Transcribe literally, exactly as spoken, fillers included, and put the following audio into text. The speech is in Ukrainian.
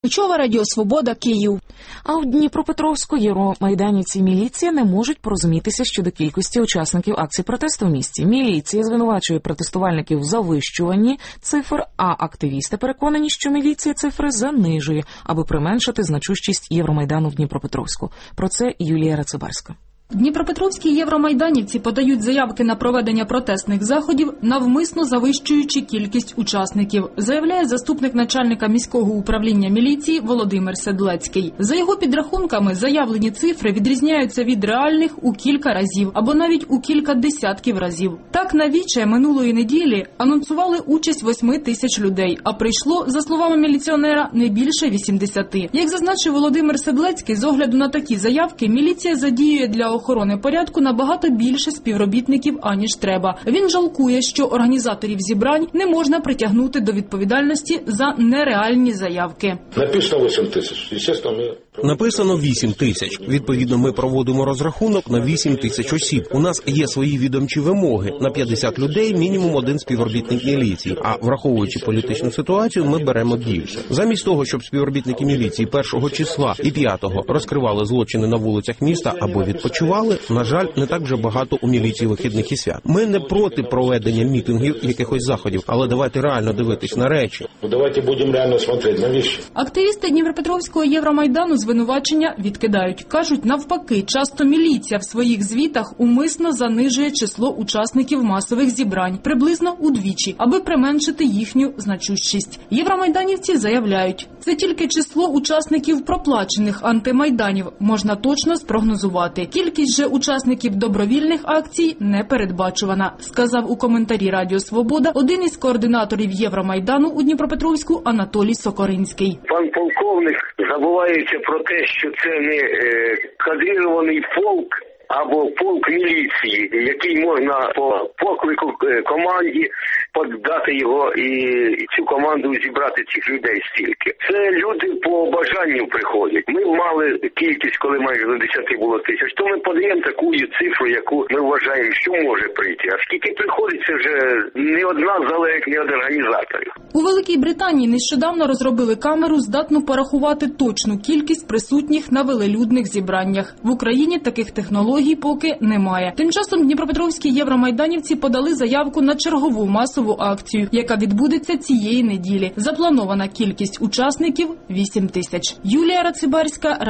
Чова, Радіо Свобода, Київ. А в Дніпропетровську євромайданівці і міліція не можуть порозумітися щодо кількості учасників акцій протесту в місті. Міліція звинувачує протестувальників в завищуванні цифр, а активісти переконані, що міліція цифри занижує, аби применшити значущість Євромайдану в Дніпропетровську. Про це Юлія Рацибарська. Дніпропетровські євромайданівці подають заявки на проведення протестних заходів, навмисно завищуючи кількість учасників, заявляє заступник начальника міського управління міліції Володимир Седлецький. За його підрахунками, заявлені цифри відрізняються від реальних у кілька разів, або навіть у кілька десятків разів. Так, на віче минулої неділі анонсували участь восьми тисяч людей, а прийшло, за словами міліціонера, не більше вісімдесяти. Як зазначив Володимир Седлецький, з огляду на такі заявки, міліція задіює для охорони порядку набагато більше співробітників, аніж треба. Він жалкує, що організаторів зібрань не можна притягнути до відповідальності за нереальні заявки. Написано вісім тисяч. Звісно, ми... Написано вісім тисяч. Відповідно, ми проводимо розрахунок на вісім тисяч осіб. У нас є свої відомчі вимоги. На п'ятдесят людей мінімум один співробітник міліції. А враховуючи політичну ситуацію, ми беремо більше. Замість того, щоб співробітники міліції першого числа і п'ятого розкривали злочини на вулицях міста або відпочивали, на жаль, не так вже багато у міліції вихідних і свят. Ми не проти проведення мітингів, якихось заходів, але давайте реально дивитись на речі. Ну, давайте будемо реально смотрети на речі. Активісти Дніпропетровського Євромайдану звинувачення відкидають. Кажуть, навпаки, часто міліція в своїх звітах умисно занижує число учасників масових зібрань, приблизно удвічі, аби применшити їхню значущість. Євромайданівці заявляють, це тільки число учасників проплачених антимайданів можна точно спрогнозувати. Кількість же учасників добровільних акцій не передбачувана, сказав у коментарі Радіо Свобода один із координаторів Євромайдану у Дніпропетровську Анатолій Сокоринський. Пан полковник забувається про те, що це не е, кадрирований полк або полк міліції, який можна по поклику команді подати його і цю команду зібрати цих людей стільки. Це люди по бажанню приходять. Ми мали кількість, коли майже до десяти було тисяч, то ми подаємо таку цифру, яку ми вважаємо, що може прийти. А скільки приходить, це вже не одна зала, як не один організатор. У Великій Британії нещодавно розробили камеру, здатну порахувати точну кількість присутніх на велелюдних зібраннях. В Україні таких технологій поки немає. Тим часом дніпропетровські євромайданівці подали заявку на чергову масову акцію, яка відбудеться цієї неділі. Запланована кількість учасників – вісім тисяч. Юлія Рацибарська,